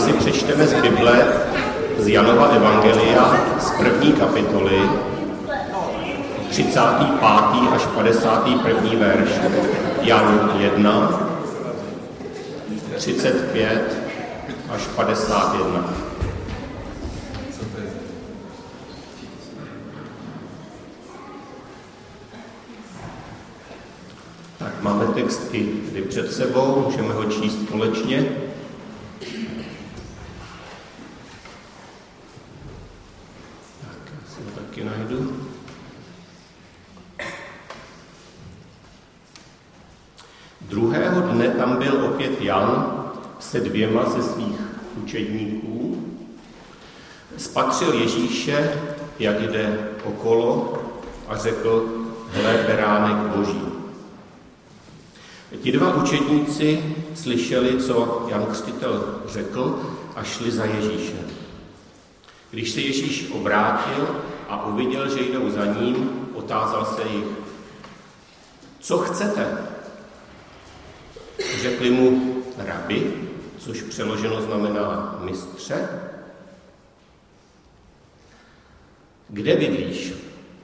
si přečteme z Bible, z Janova evangelia, z 1. kapitoly, 35. až 51. verš. Jan 1, 35 až 51. Tak máme text i tady před sebou, můžeme ho číst společně. Tak, já si ho taky najdu. Druhého dne tam byl opět Jan se 2 ze svých učedníků. Spatřil Ježíše, jak jde okolo, a řekl: hle, beránek Boží. Ti 2 učedníci slyšeli, co Jan Křtitel řekl, a šli za Ježíšem. Když se Ježíš obrátil a uviděl, že jdou za ním, otázal se jich: co chcete? Řekli mu: rabi, což přeloženo znamená mistře. Kde bydlíš?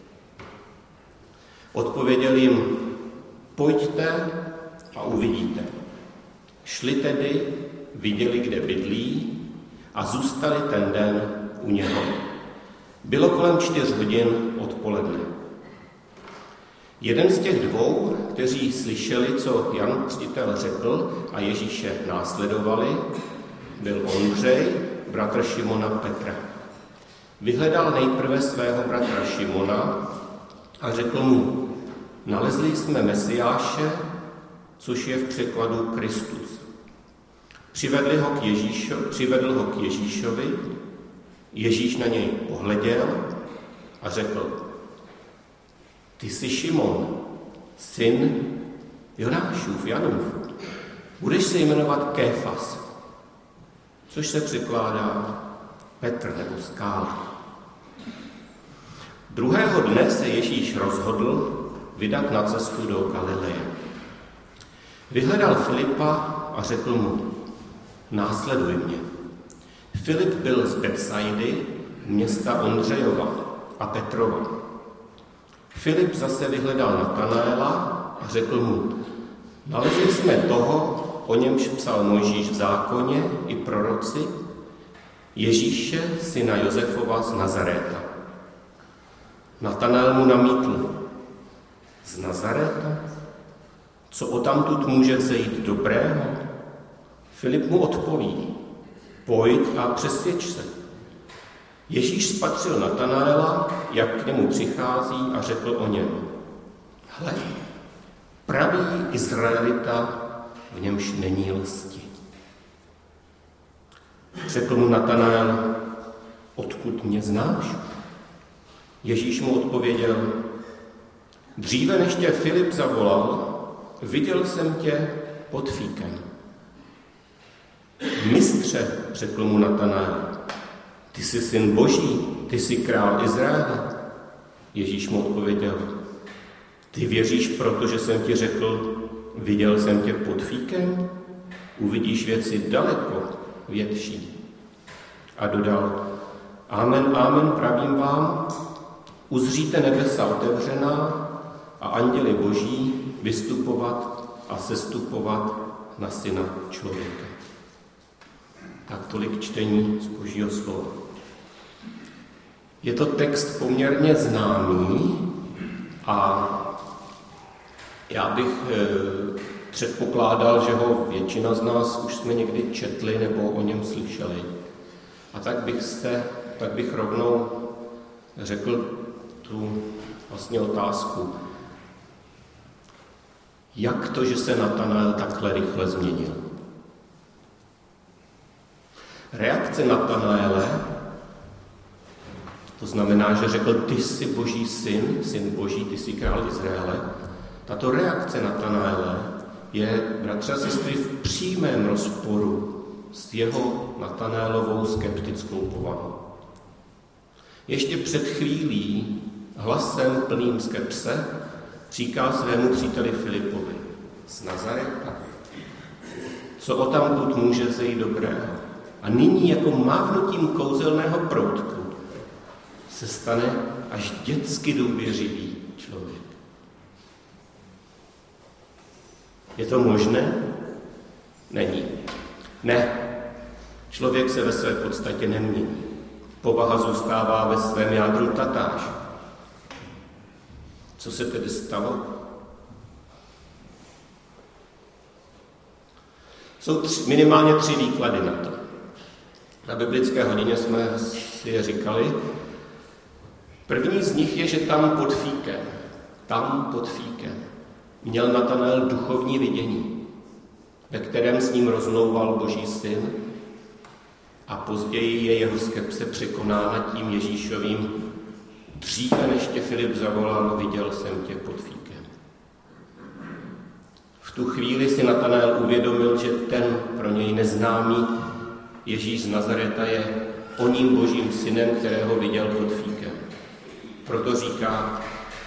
Odpověděl jim: pojďte a uvidíte. Šli tedy, viděli, kde bydlí, a zůstali ten den u něho. Bylo kolem 4 hodin odpoledne. Jeden z těch 2, kteří slyšeli, co Jan Křtitel řekl a Ježíše následovali, byl Ondřej, bratr Šimona Petra. Vyhledal nejprve svého bratra Šimona a řekl mu: nalezli jsme Mesiáše, což je v překladu Kristus. Přivedl ho k Ježíšovi, Ježíš na něj pohleděl a řekl: ty jsi Šimon, syn Jonášův, Janův. Budeš se jmenovat Kéfas, což se překládá Petr nebo skála. Druhého dne se Ježíš rozhodl vydat na cestu do Galileje. Vyhledal Filipa a řekl mu: následuj mě. Filip byl z Betsaidy, města Ondřejova a Petrova. Filip zase vyhledal Natanaela a řekl mu: nalezli jsme toho, o němž psal Mojžíš v zákoně i proroci, Ježíše, syna Josefova z Nazaréta. Natanael mu namítl: z Nazaréta? Co odtamtud může vzejít dobrého? Filip mu odpoví: pojď a přesvědč se. Ježíš spatřil Natanaela, jak k němu přichází, a řekl o něm: hle, pravý Izraelita, v němž není lsti. Řekl mu Natanael: odkud mě znáš? Ježíš mu odpověděl: dříve než tě Filip zavolal, viděl jsem tě pod fíkem. Mistře, řekl mu Natanael, ty jsi syn Boží, ty jsi král Izraele. Ježíš mu odpověděl: ty věříš, protože jsem ti řekl, viděl jsem tě pod fíkem? Uvidíš věci daleko větší. A dodal: amen, amen, pravím vám, uzříte nebesa otevřená a anděli Boží vystupovat a sestupovat na Syna člověka. Tak tolik čtení z Božího slova. Je to text poměrně známý a já bych předpokládal, že ho většina z nás už jsme někdy četli nebo o něm slyšeli. A tak bych rovnou řekl tu vlastně otázku. Jak to, že se Natanael takhle rychle změnil? Reakce Natanaele, to znamená, že řekl, ty jsi Boží syn Boží, ty jsi král Izraele. Tato reakce Natanaele je, bratři a sestry, v přímém rozporu s jeho Natanaelovou skeptickou povahou. Ještě před chvílí hlasem plným skepse říká svému příteli Filipovi: z Nazareta, co odtamtud může vzejít dobrého? A nyní jako mávnutím kouzelného proutku se stane až dětsky důvěřivý člověk. Je to možné? Není. Ne. Člověk se ve své podstatě nemění. Povaha zůstává ve svém jádru tatáž. Co se tedy stalo? Jsou minimálně 3 výklady na to. Na biblické hodině jsme si je říkali. První z nich je, že tam pod fíkem, měl Natanael duchovní vidění, ve kterém s ním rozmlouval Boží syn a později je jeho skepse překonána tím Ježíšovým dříve než tě Filip zavolal, viděl jsem tě pod fíkem. V tu chvíli si Natanael uvědomil, že ten pro něj neznámý Ježíš z Nazareta je oním Božím synem, kterého viděl pod fíkem. Proto říká,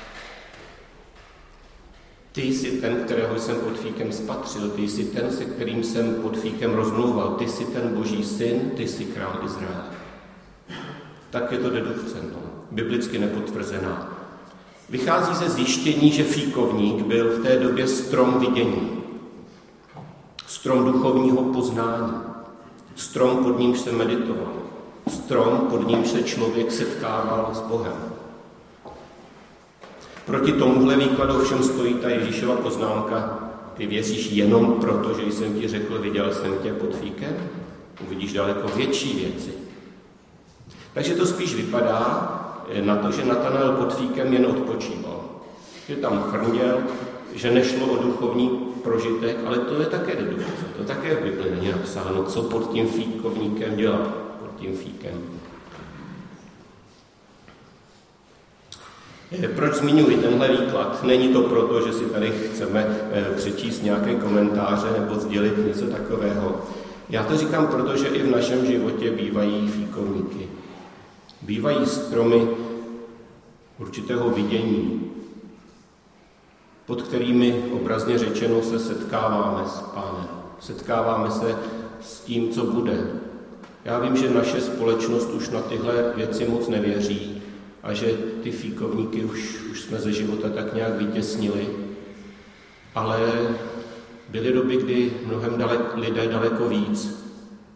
ty jsi ten, kterého jsem pod fíkem spatřil, ty jsi ten, se kterým jsem pod fíkem rozmlouval, ty jsi ten Boží syn, ty jsi král Izraele. Tak je to dedukce, biblicky nepotvrzená. Vychází ze zjištění, že fíkovník byl v té době strom vidění, strom duchovního poznání, strom, pod nímž se meditoval, strom, pod nímž se člověk setkával s Bohem. Proti tomuhle výkladu ovšem stojí ta Ježíšova poznámka, ty věříš jenom proto, že jsem ti řekl, viděl jsem tě pod fíkem, uvidíš daleko větší věci. Takže to spíš vypadá na to, že Natanael pod fíkem jen odpočíval. Že tam chrněl, že nešlo o duchovní prožitek, ale to je také dedukce. To také v Bibli není napsáno, co pod tím fíkovníkem dělal, pod tím fíkem. Proč zmiňuji tenhle výklad? Není to proto, že si tady chceme přečíst nějaké komentáře nebo sdělit něco takového. Já to říkám proto, že i v našem životě bývají fíkovníky. Bývají stromy určitého vidění, pod kterými obrazně řečeno se setkáváme s Pánem. Setkáváme se s tím, co bude. Já vím, že naše společnost už na tyhle věci moc nevěří a že ty fíkovníky už jsme ze života tak nějak vytěsnili, ale byly doby, kdy mnohem lidé daleko víc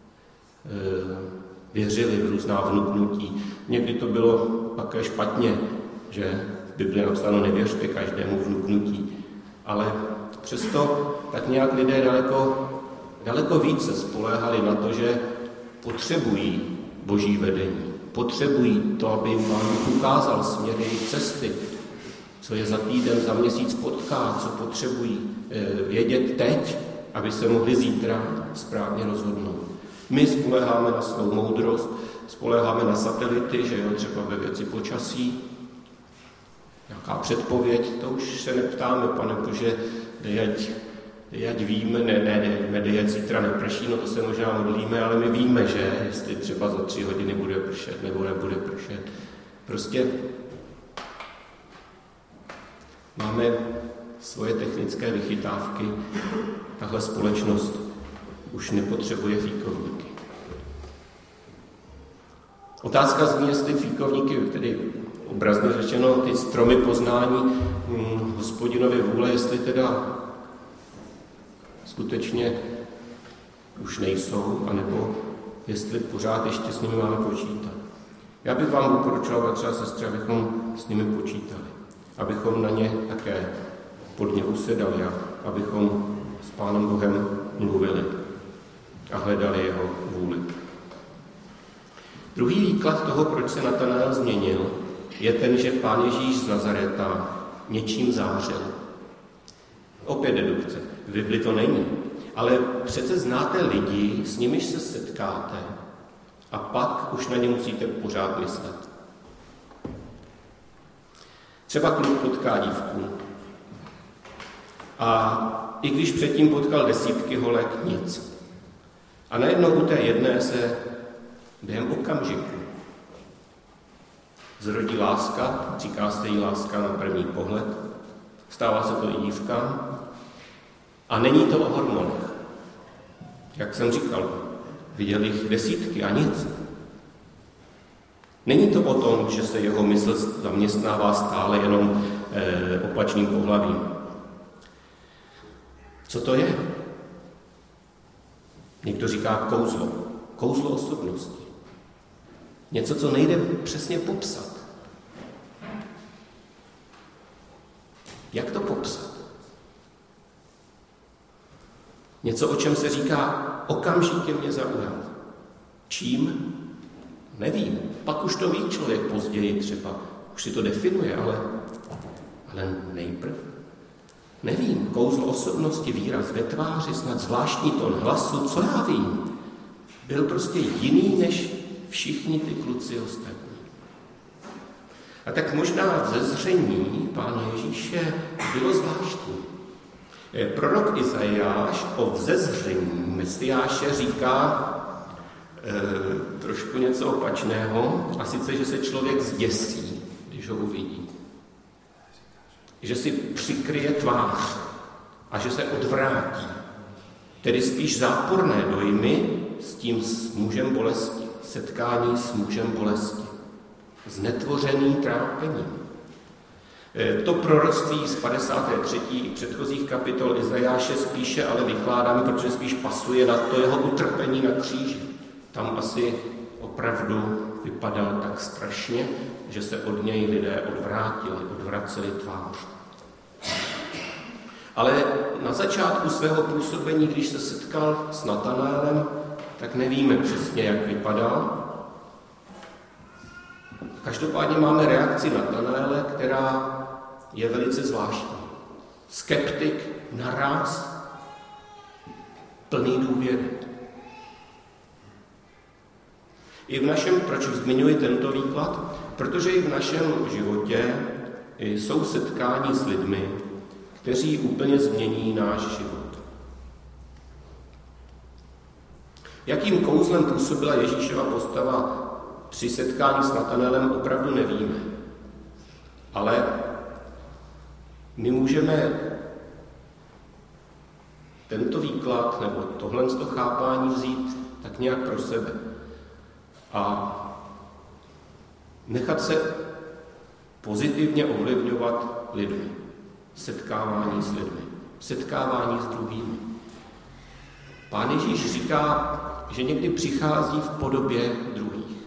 věřili v různá vnuknutí. Někdy to bylo také špatně, že v Bibli napsáno nevěřte každému vnuknutí. Ale přesto tak nějak lidé daleko více spoléhali na to, že potřebují Boží vedení. Potřebují to, aby jim Pán ukázal směr jejich cesty, co je za týden, za měsíc potká, co potřebují vědět teď, aby se mohli zítra správně rozhodnout. My spoléháme na svou moudrost, spoléháme na satelity, že jo, třeba ve věci počasí, nějaká předpověď, to už se neptáme, Pane Bože, dejať víme, dejať zítra neprší, no to se možná modlíme, ale my víme, že jestli třeba za 3 hodiny bude pršet nebo nebude pršet. Prostě máme svoje technické vychytávky, tahle společnost už nepotřebuje fíkovníky. Otázka zní, jestli fíkovníky, tedy obrazně řečeno, ty stromy poznání Hospodinovy vůle, jestli teda skutečně už nejsou, anebo jestli pořád ještě s nimi máme počítat. Já bych vám doporučoval, bratři a sestry, abychom s nimi počítali, abychom na ně také pod ně usedali a abychom s Pánem Bohem mluvili a hledali jeho vůli. Druhý výklad toho, proč se Natanael změnil, je ten, že Pán Ježíš z Nazareta něčím zářil. Opět dedukce. V Bibli to není. Ale přece znáte lidi, s nimiž se setkáte a pak už na ně musíte pořád myslet. Třeba kluk potká dívku. A i když předtím potkal desítky holek, nic. A najednou u té jedné se během okamžiku zrodí láska, říká se jí láska na první pohled, stává se to i dívkám a není to o hormonech. Jak jsem říkal, Viděl jich desítky a nic. Není to o tom, že se jeho mysl zaměstnává stále jenom opačným pohlavím. Co to je? Někdo říká kouzlo. Kouzlo osobnosti. Něco, co nejde přesně popsat. Jak to popsat? Něco, o čem se říká, okamžitě mě zaujal. Čím? Nevím. Pak už to ví člověk později třeba. Už si to definuje, ale nejprv. Nevím. Kouzlo osobnosti, výraz ve tváři, snad zvláštní tón hlasu, co já vím. Byl prostě jiný než všichni ty kluci ostatní. A tak možná vzezření Pána Ježíše bylo zvláštní. Prorok Izajáš o vzezření Mesiáše říká trošku něco opačného, a sice, že se člověk zděsí, když ho uvidí. Že si přikryje tvář a že se odvrátí. Tedy spíš záporné dojmy s tím s mužem bolesti, setkání s mužem bolesti, znetvořený trápením. To proroctví z 53. předchozích kapitol Izajáše spíše ale vykládáme, protože spíš pasuje na to jeho utrpení na kříži. Tam asi opravdu vypadal tak strašně, že se od něj lidé odvraceli tvář. Ale na začátku svého působení, když se setkal s Natanaelem, tak nevíme přesně, jak vypadal. Každopádně máme reakci Natanaele, která je velice zvláštní. Skeptik naráz, plný důvěry. I v našem, proč zmiňuji tento výklad? Protože i v našem životě jsou setkání s lidmi, kteří úplně změní náš život. Jakým kouzlem působila Ježíšova postava při setkání s Natanaelem, opravdu nevíme. Ale my můžeme tento výklad nebo tohle chápání vzít tak nějak pro sebe a nechat se pozitivně ovlivňovat lidmi. Setkávání s lidmi, setkávání s druhými. Pán Ježíš říká, že někdy přichází v podobě druhých.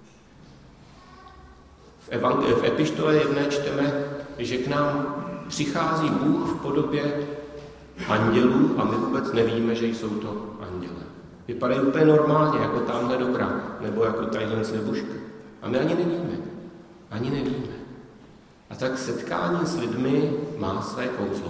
V epištole 1 čteme, že k nám přichází Bůh v podobě andělů a my vůbec nevíme, že jsou to anděle. Vypadají úplně normálně, jako tamhle dobrá, nebo jako tadyhle slebuška. A my ani nevíme. Ani nevíme. A tak setkání s lidmi má své kouzlo.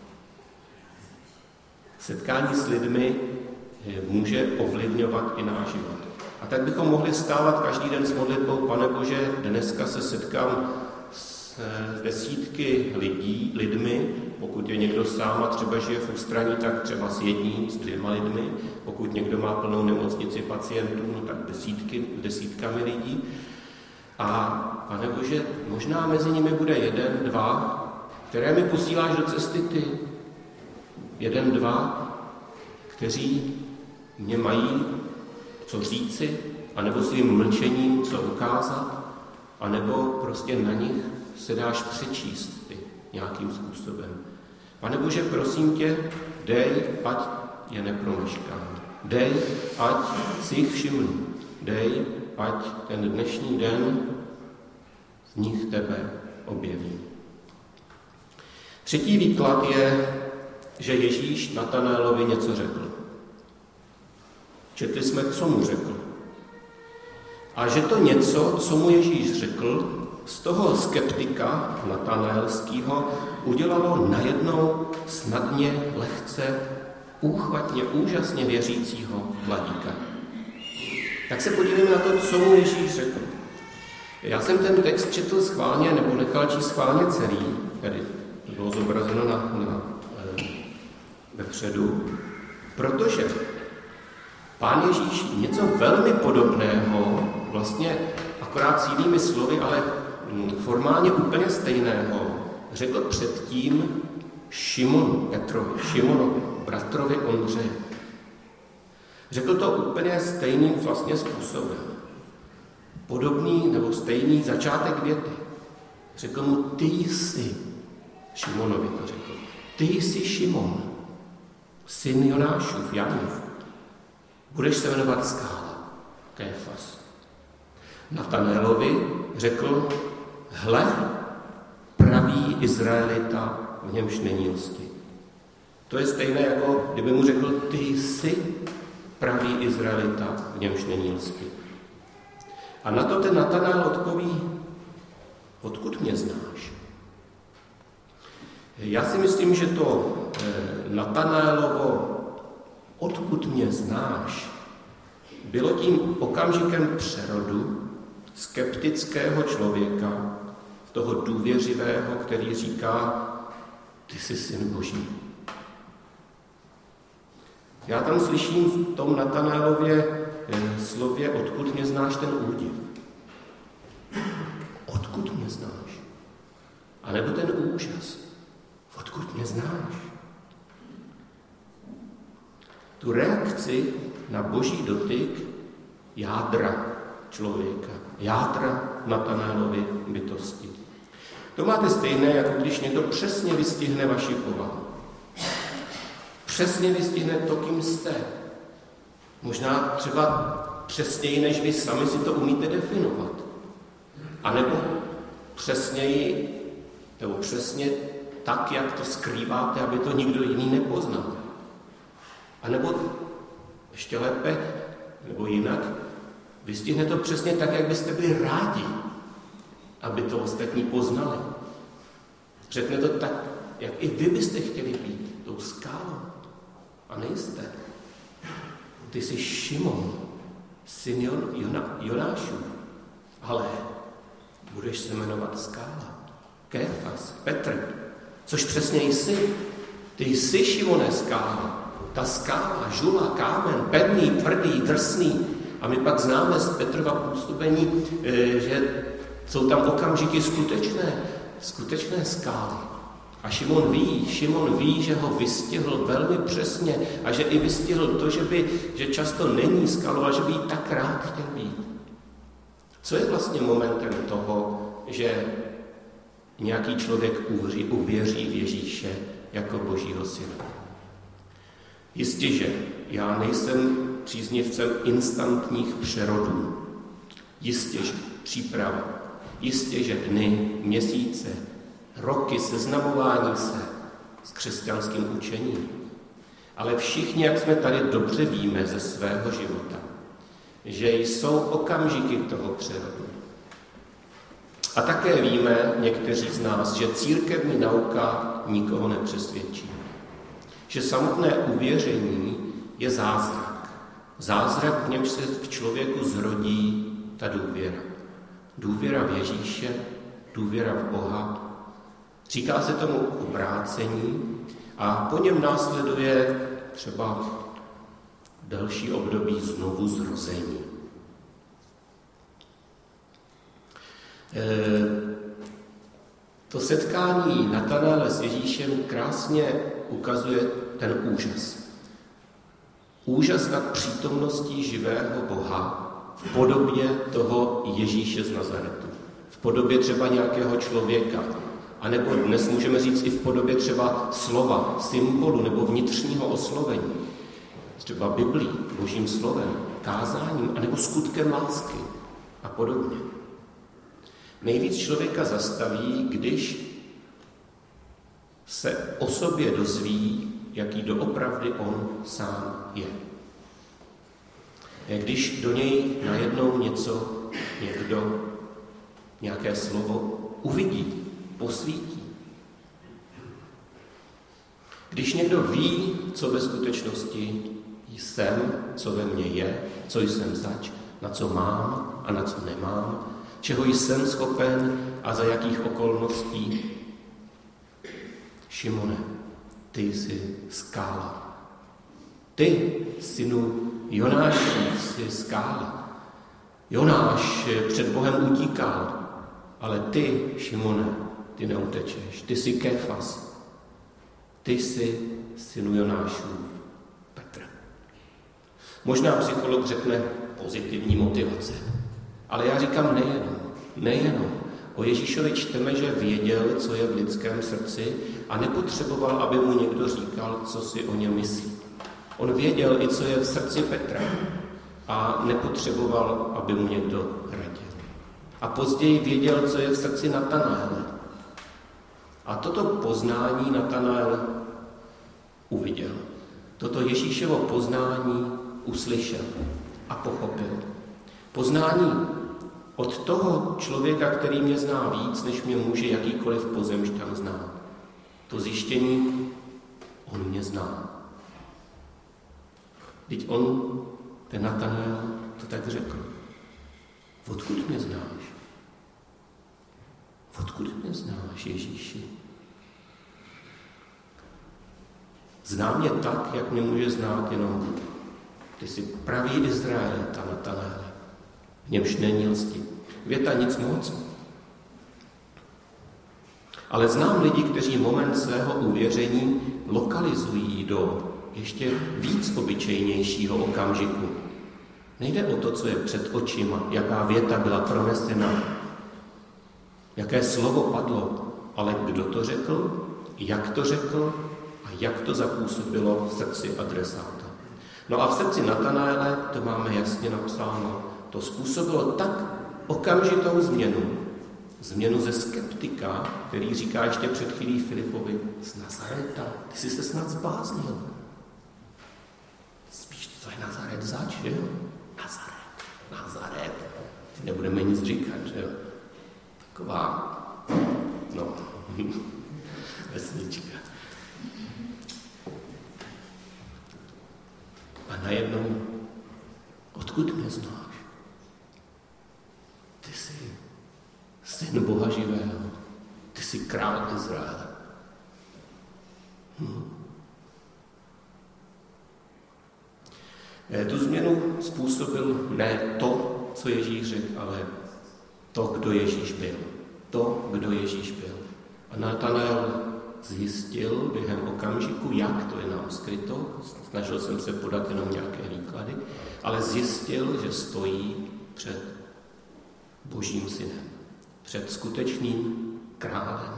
Setkání s lidmi může ovlivňovat i náš život. A tak bychom mohli vstávat každý den s modlitbou: Pane Bože, dneska se setkám s desítky lidmi, pokud je někdo sám a třeba žije v ústraní, tak třeba s jedním, s 2 lidmi, pokud někdo má plnou nemocnici pacientů, no tak desítkami lidí. A Pane Bože, možná mezi nimi bude 1, 2, které mi posíláš do cesty ty. 1, 2, kteří mě mají co říci, anebo svým mlčením co ukázat, anebo prostě na nich se dáš přečíst ty nějakým způsobem. Pane Bože, prosím tě, dej, ať je nepromeškám. Dej, ať si jich všimnu. Dej, ať ten dnešní den z nich tebe objeví. Třetí výklad je, že Ježíš Natanaelovi něco řekl. Četli jsme, co mu řekl. A že to něco, co mu Ježíš řekl, z toho skeptika natanaelského udělalo najednou snadně, lehce, úchvatně, úžasně věřícího mladíka. Tak se podívejme na to, co mu Ježíš řekl. Já jsem ten text četl schválně, nebo nechal číst schválně celý, tedy to bylo zobrazeno vepředu, protože Pán Ježíš něco velmi podobného, vlastně akorát s jinými slovy, ale formálně úplně stejného, řekl předtím Šimonovi, bratrovi Ondřeje. Řekl to úplně stejným vlastně způsobem. Podobný nebo stejný začátek věty. Řekl mu, ty jsi, Šimonovi to řekl, ty jsi Šimon, syn Jonášův, Janův. Budeš se jmenovat Skála, Kéfas. Natanaelovi řekl, hle, pravý Izraelita, v němž není lsti. To je stejné, jako kdyby mu řekl, ty jsi pravý Izraelita, v němž není lsti. A na to ten Natanael odpoví, odkud mě znáš? Já si myslím, že to Natanaelovo, odkud mě znáš, bylo tím okamžikem přerodu skeptického člověka v toho důvěřivého, který říká, ty jsi syn Boží. Já tam slyším v tom Natanaelově slově, odkud mě znáš, ten údiv. Odkud mě znáš? A nebo ten úžas. Odkud mě znáš? Tu reakci na Boží dotyk jádra člověka, jádra Natanaelovy bytosti. To máte stejné, jako když někdo přesně vystihne vaši povahu. Přesně vystihne to, kým jste. Možná třeba přesněji, než vy sami si to umíte definovat. A nebo přesněji, nebo přesně tak, jak to skrýváte, aby to nikdo jiný nepoznal. A nebo ještě lépe, nebo jinak, vystihne to přesně tak, jak byste byli rádi, aby to ostatní poznali. Řekne to tak, jak i vy byste chtěli být tou skálou. A nejste. Ty jsi Šimon, syn Jonášův, ale budeš se jmenovat Skála, Kéfas, Petr, což přesně jsi. Ty jsi, Šimone, Skála. Ta skála, žula, kámen, pevný, tvrdý, drsný. A my pak známe z Petrova působení, že jsou tam okamžiky skutečné skály. A Šimon ví, že ho vystihl velmi přesně a že i vystihl to, že často není skalou a že by jí tak rád chtěl být. Co je vlastně momentem toho, že nějaký člověk uvěří v Ježíše jako Božího syna? Jistě, že já nejsem příznivcem instantních přerodů. Jistě, že příprava. Jistě, že dny, měsíce, roky seznamování se s křesťanským učením. Ale všichni, jak jsme tady dobře víme ze svého života, že jsou okamžiky toho přerodu. A také víme, někteří z nás, že církevní nauka nikoho nepřesvědčí. Že samotné uvěření je zázrak. Zázrak, v němž se v člověku zrodí ta důvěra. Důvěra v Ježíše, důvěra v Boha. Říká se tomu obrácení a po něm následuje třeba další období znovu zrození. To setkání Natanaele s Ježíšem krásně ukazuje ten úžas. Úžas nad přítomností živého Boha v podobě toho Ježíše z Nazaretu. V podobě třeba nějakého člověka. A nebo dnes můžeme říct i v podobě třeba slova, symbolu nebo vnitřního oslovení. Třeba Biblí, Božím slovem, kázáním, anebo skutkem lásky a podobně. Nejvíc člověka zastaví, když se o sobě dozví, jaký doopravdy on sám je. Když do něj najednou někdo, nějaké slovo uvidí, posvítí. Když někdo ví, co ve skutečnosti jsem, co ve mně je, co jsem zač, na co mám a na co nemám, čeho jsem schopen a za jakých okolností. Šimone, ty jsi skála. Ty, synu Jonášův, jsi skála. Jonáš před Bohem utíkal, ale ty, Šimone, ty neutečeš. Ty jsi Kéfas. Ty jsi, synu Jonášův, Petr. Možná psycholog řekne pozitivní motivace. Ale já říkám nejenom. O Ježíšovi čteme, že věděl, co je v lidském srdci a nepotřeboval, aby mu někdo říkal, co si o něm myslí. On věděl i, co je v srdci Petra a nepotřeboval, aby mu někdo radil. A později věděl, co je v srdci Natanaele. A toto poznání Natanael uviděl. Toto Ježíšovo poznání uslyšel a pochopil. Poznání od toho člověka, který mě zná víc, než mě může jakýkoliv pozemšťan znát. To zjištění, on mě zná. Vždyť on, ten Natanael, to tak řekl. Odkud mě znáš? Odkud mě znáš, Ježíši? Zná mě tak, jak mě může znát jenom Bůh. Ty jsi pravý Izraelita, Natanaele. V němž není lsti. Věta nic moc. Ale znám lidi, kteří moment svého uvěření lokalizují do ještě víc obyčejnějšího okamžiku. Nejde o to, co je před očima, jaká věta byla pronesena, jaké slovo padlo, ale kdo to řekl, jak to řekl a jak to zapůsobilo v srdci adresáta. No a v srdci Natanaele, to máme jasně napsáno, to způsobilo tak okamžitou změnu ze skeptika, který říká ještě před chvílí Filipovi, z Nazareta, ty jsi se snad zbláznil. Spíš to je Nazaret zač, že jo? Nazaret. Ty nebudeme nic říkat, že jo? Taková, vesnička. A najednou, odkud mě znáš? Ty jsi syn Boha živého. Ty jsi král Izraele. Tu změnu způsobil ne to, co Ježíš řekl, ale to, kdo Ježíš byl. A Natanael zjistil během okamžiku, jak to je nám skryto, snažil jsem se podat jenom nějaké výklady, ale zjistil, že stojí před Božím synem, před skutečným králem.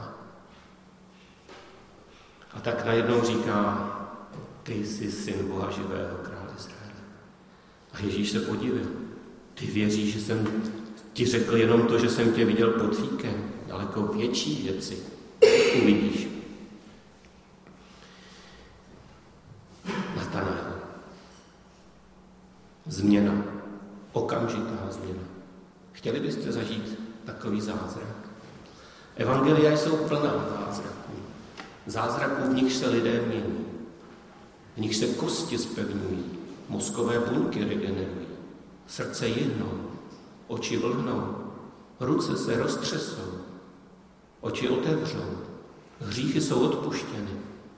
A tak najednou říká, ty jsi syn Boha živého, král Izraele. A Ježíš se podivil. Ty věříš, že jsem ti řekl jenom to, že jsem tě viděl pod fíkem, daleko větší věci uvidíš. Natanael. Změna. Okamžitá změna. Chtěli byste zažít takový zázrak? Evangelia jsou plná zázraků. Zázraků, v nich se lidé mění. V nich se kosti zpevňují, mozkové buňky regenerují, srdce jihnou, oči vlhnou, ruce se roztřesou, oči otevřou, hříchy jsou odpuštěny,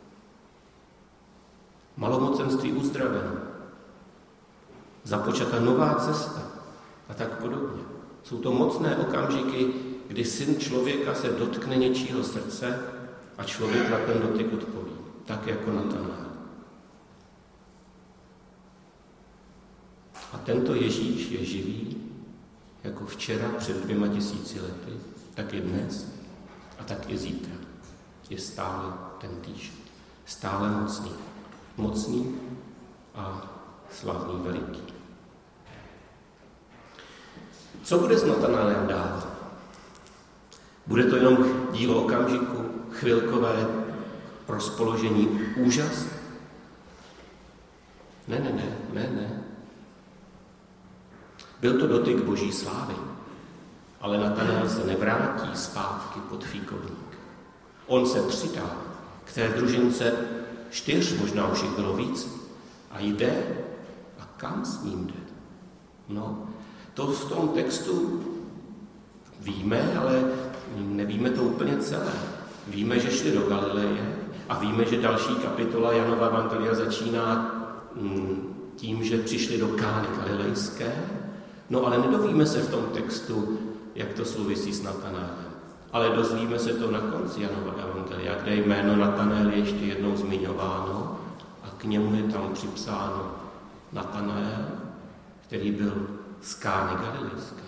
malomocenství uzdraveno, započata nová cesta a tak podobně. Jsou to mocné okamžiky, kdy syn člověka se dotkne něčího srdce a člověk na ten dotyk odpoví, tak jako Natanael. A tento Ježíš je živý, jako včera před 2000 lety, tak i dnes a tak i zítra. Je stále tentýž, stále mocný a slavný, veliký. Co bude s Natanaelem dál? Bude to jenom dílo okamžiku, chvilkové rozpoložení, úžas? Ne. Byl to dotyk Boží slávy, ale Natanael se nevrátí zpátky pod fíkovník. On se přidá k té družince 4, možná už jich bylo víc, a jde. A kam s ním jde? No, to v tom textu víme, ale nevíme to úplně celé. Víme, že šli do Galileje a víme, že další kapitola Janova evangelia začíná tím, že přišli do Kány Galilejské. No ale nedovíme se v tom textu, jak to souvisí s Natanaelem. Ale dozvíme se to na konci Janova evangelia, kde jméno Natanael je ještě jednou zmiňováno a k němu je tam připsáno Natanael, který byl z Kány Galilejské.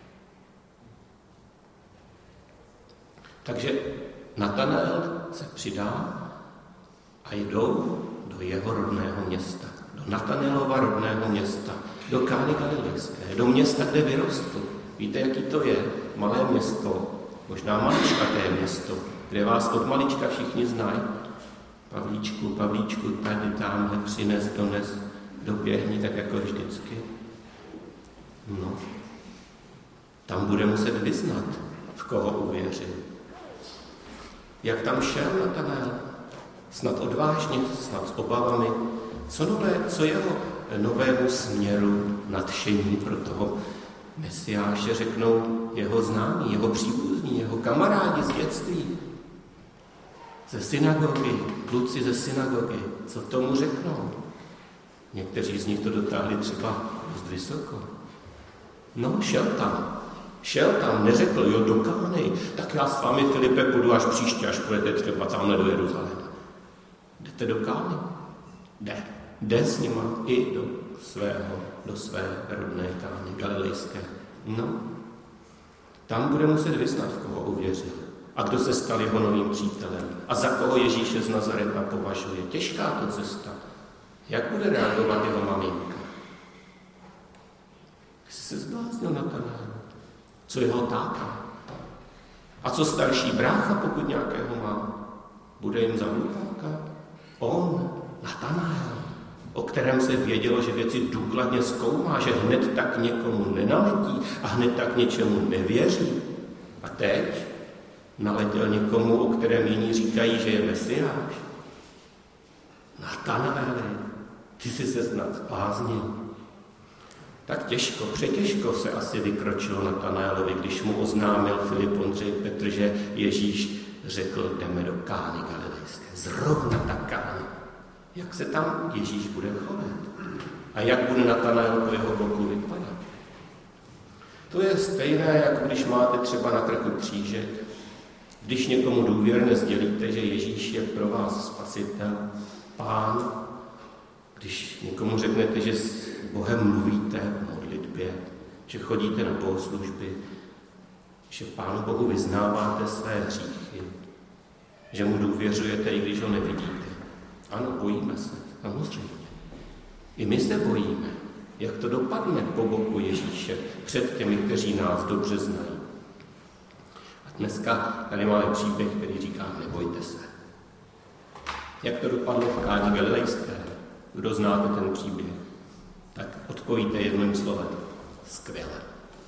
Takže Natanael se přidá a jdou do jeho rodného města, do Natanaelova rodného města, do Kány Galilejské, do města, kde vyrostl. Víte, jaký to je? Malé město, možná maličkaté město, kde vás od malička všichni znají. Pavlíčku, tady, tamhle, přines, dones, doběhni, tak jako vždycky. No, tam bude muset vyznat, v koho uvěřil. Jak tam šel Natanael? Snad odvážně, snad s obavami. Co jeho novému směru, nadšení pro toho Mesiáše řeknou jeho známí, jeho příbuzní, jeho kamarádi z dětství, ze synagogy, kluci ze synagogy. Co tomu řeknou? Někteří z nich to dotáhli třeba dost vysoko. No, šel tam, neřekl, jo, do Kány, tak já s vámi, Filipe, půjdu až příště, až půjdete třeba tamhle do Jeruzaléma. Jdete do Kány? Jde s nima i do své rodné Kány galilejské. No, tam bude muset vyznat, v koho uvěřil a kdo se stal jeho novým přítelem a za koho Ježíše z Nazareta považuje. Těžká to cesta. Jak bude reagovat jeho maminka? Jsi se zbláznil Natanael? Co jeho táta? A co starší brácha, pokud nějakého má? Bude jim zablutáka? On, Natanael, o kterém se vědělo, že věci důkladně zkoumá, že hned tak někomu nenaletí a hned tak něčemu nevěří. A teď naletěl někomu, o kterém jiní říkají, že je Mesiáš. Natanaeli, ty jsi se snad zbláznil. Tak přetěžko se asi vykročilo Natanaelovi, když mu oznámil Filip, Ondřej, Petr, že Ježíš řekl, jdeme do Kány Galilejské. Zrovna ta Kána. Jak se tam Ježíš bude chovat? A jak bude Natanael po jeho boku vypadat? To je stejné, jako když máte třeba na krku křížek. Když někomu důvěrně sdělíte, že Ježíš je pro vás spasitel, Pán, když někomu řeknete, že s Bohem mluvíte v modlitbě, že chodíte na bohoslužby, že Pánu Bohu vyznáváte své hříchy, že mu důvěřujete, i když ho nevidíte. Ano, bojíme se, samozřejmě. I my se bojíme, jak to dopadne po boku Ježíše před těmi, kteří nás dobře znají. A dneska tady máme příběh, který říká, nebojte se. Jak to dopadlo v Káně Galilejské? Kdo znáte ten příběh? Tak odpovíte jedním slovem. Skvěle.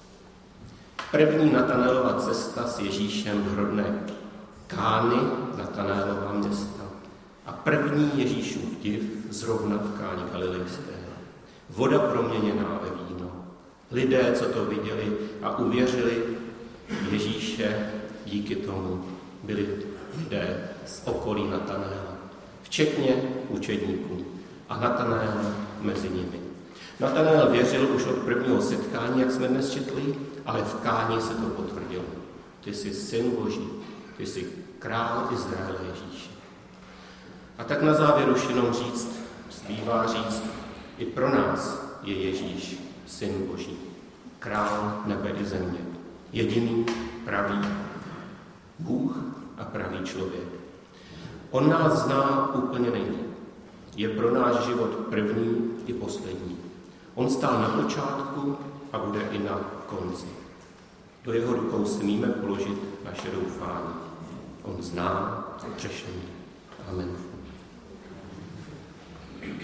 První Natanaelova cesta s Ježíšem v rodné Kány, Natanaelova města. A první Ježíšův div zrovna v Káně Galilejské. Voda proměněná ve víno. Lidé, co to viděli a uvěřili Ježíše, díky tomu byli lidé z okolí Natanaela, včetně učedníků. A Natanael mezi nimi. Natanael věřil už od prvního setkání, jak jsme dnes četli, ale v Káni se to potvrdilo. Ty jsi syn Boží, ty jsi král Izraele Ježíše. A tak na závěr už jenom zbývá říct, i pro nás je Ježíš syn Boží, král nebe i země, jediný pravý Bůh a pravý člověk. On nás zná úplně nejlíp. Je pro náš život první i poslední. On stál na počátku a bude i na konci. Do jeho rukou smíme položit naše doufání. On zná hřešení.